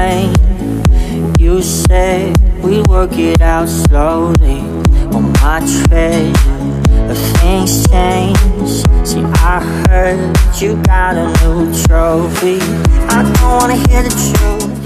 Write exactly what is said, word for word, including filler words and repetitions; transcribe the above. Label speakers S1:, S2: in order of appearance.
S1: blame. You said we work it out slowly on my treasure, but things change. See, I heard you got a new trophy. I don't wanna hear the truth,